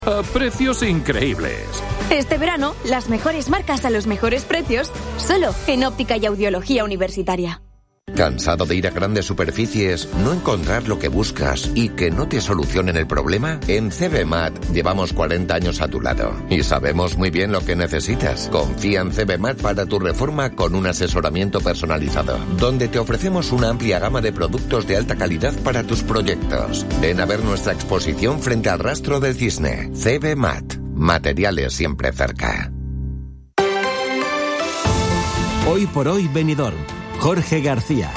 A precios increíbles. Este verano, las mejores marcas a los mejores precios, solo en Óptica y Audiología Universitaria. ¿Cansado de ir a grandes superficies, no encontrar lo que buscas y que no te solucionen el problema? En CBMAT llevamos 40 años a tu lado y sabemos muy bien lo que necesitas. Confía en CBMAT para tu reforma con un asesoramiento personalizado, donde te ofrecemos una amplia gama de productos de alta calidad para tus proyectos. Ven a ver nuestra exposición frente al Rastro del Cisne. CBMAT. Materiales siempre cerca. Hoy por hoy Benidorm. Jorge García.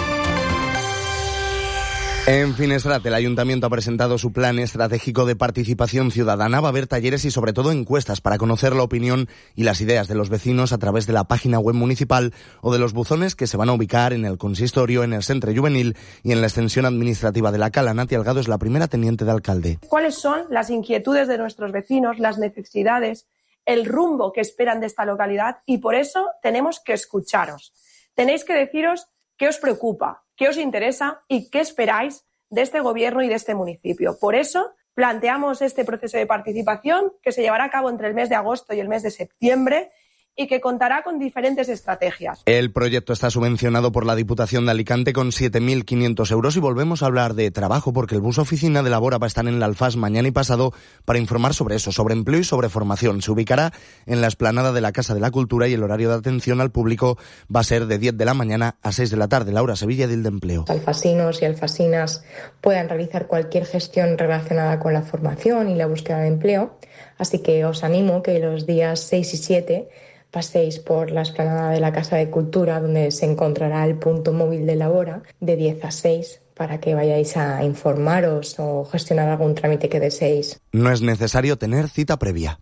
En Finestrat, el Ayuntamiento ha presentado su plan estratégico de participación ciudadana. Va a haber talleres y sobre todo encuestas para conocer la opinión y las ideas de los vecinos a través de la página web municipal o de los buzones que se van a ubicar en el consistorio, en el Centre Juvenil y en la extensión administrativa de la Cala. Nati Algado es la primera teniente de alcalde. ¿Cuáles son las inquietudes de nuestros vecinos, las necesidades, el rumbo que esperan de esta localidad? Y por eso tenemos que escucharos. Tenéis que deciros qué os preocupa, qué os interesa y qué esperáis de este gobierno y de este municipio. Por eso planteamos este proceso de participación que se llevará a cabo entre el mes de agosto y el mes de septiembre y que contará con diferentes estrategias. El proyecto está subvencionado por la Diputación de Alicante con 7.500 euros y volvemos a hablar de trabajo porque el bus oficina de Labora va a estar en la Alfaz mañana y pasado para informar sobre eso, sobre empleo y sobre formación. Se ubicará en la explanada de la Casa de la Cultura y el horario de atención al público va a ser de 10 de la mañana a 6 de la tarde. Laura Sevilla, Edil de Empleo. Alfasinos y alfasinas puedan realizar cualquier gestión relacionada con la formación y la búsqueda de empleo, así que os animo que los días 6 y 7 paséis por la explanada de la Casa de Cultura, donde se encontrará el punto móvil de Labora, de 10 a 6, para que vayáis a informaros o gestionar algún trámite que deseéis. No es necesario tener cita previa.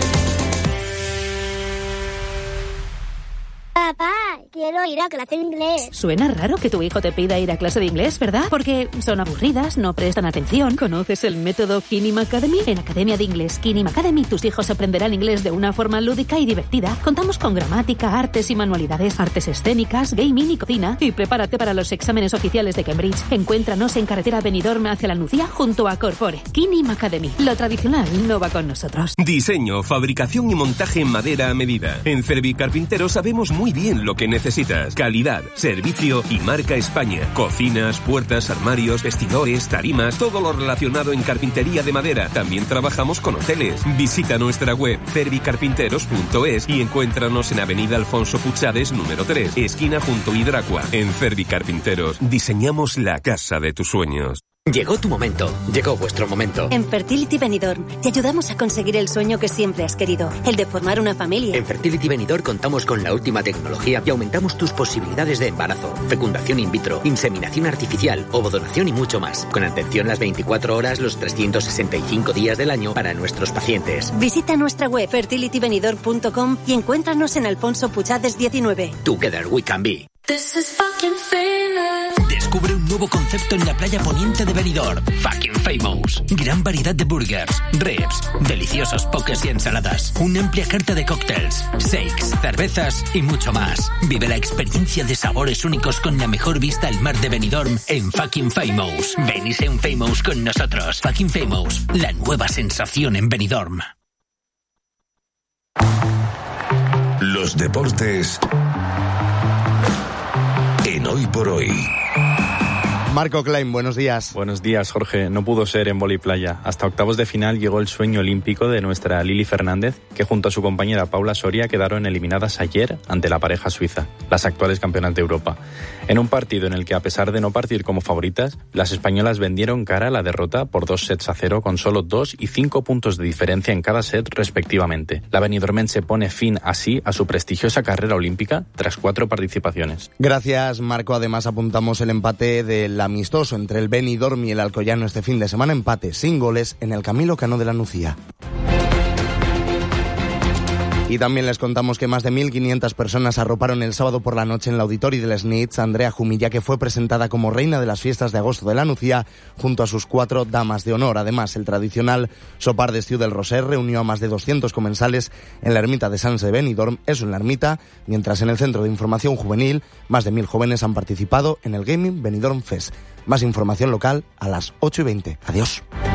Papá, quiero ir a clase de inglés. Suena raro que tu hijo te pida ir a clase de inglés, ¿verdad? Porque son aburridas, no prestan atención. ¿Conoces el método Kinim Academy? En Academia de Inglés Kinim Academy tus hijos aprenderán inglés de una forma lúdica y divertida. Contamos con gramática, artes y manualidades, artes escénicas, gaming y cocina. Y prepárate para los exámenes oficiales de Cambridge. Encuéntranos en carretera Benidorm hacia la Nucía junto a Corpore. Kinim Academy. Lo tradicional no va con nosotros. Diseño, fabricación y montaje en madera a medida. En Cervic Carpinteros sabemos muy bien lo que necesitas. Calidad, servicio y marca España. Cocinas, puertas, armarios, vestidores, tarimas, todo lo relacionado en carpintería de madera. También trabajamos con hoteles. Visita nuestra web cervicarpinteros.es y encuéntranos en Avenida Alfonso Puchades, número 3, esquina junto a Hidracua. En Cervic Carpinteros diseñamos la casa de tus sueños. Llegó tu momento, llegó vuestro momento. En Fertility Benidorm te ayudamos a conseguir el sueño que siempre has querido, el de formar una familia. En Fertility Benidorm contamos con la última tecnología y aumentamos tus posibilidades de embarazo, fecundación in vitro, inseminación artificial, ovodonación y mucho más. Con atención las 24 horas, los 365 días del año para nuestros pacientes. Visita nuestra web fertilitybenidorm.com y encuéntranos en Alfonso Puchades 19. Together we can be. This is fucking famous. Descubre un nuevo concepto en la playa poniente de Benidorm. Fucking Famous. Gran variedad de burgers, ribs, deliciosos pokés y ensaladas. Una amplia carta de cócteles, shakes, cervezas y mucho más. Vive la experiencia de sabores únicos con la mejor vista al mar de Benidorm en Fucking Famous. Ven y sé un Famous con nosotros. Fucking Famous, la nueva sensación en Benidorm. Los deportes en Hoy por Hoy. Marco Klein, buenos días. Buenos días, Jorge. No pudo ser en voliplaya. Hasta octavos de final llegó el sueño olímpico de nuestra Lili Fernández, que junto a su compañera Paula Soria quedaron eliminadas ayer ante la pareja suiza, las actuales campeonas de Europa. En un partido en el que, a pesar de no partir como favoritas, las españolas vendieron cara a la derrota por 2-0 con solo 2 y 5 puntos de diferencia en cada set respectivamente. La benidormense pone fin así a su prestigiosa carrera olímpica tras 4 participaciones. Gracias, Marco. Además apuntamos el empate del amistoso entre el Benidorm y el Alcoyano este fin de semana, empate sin goles en el Camilo Cano de la Nucía. Y también les contamos que más de 1.500 personas arroparon el sábado por la noche en el auditorio del Snitz a Andrea Jumilla, que fue presentada como reina de las fiestas de agosto de la Nucía junto a sus 4 damas de honor. Además, el tradicional sopar d'estiu del Roser reunió a más de 200 comensales en la ermita de Sants de Benidorm, eso en la ermita, mientras en el Centro de Información Juvenil más de 1.000 jóvenes han participado en el Gaming Benidorm Fest. Más información local a las 8:20. Adiós.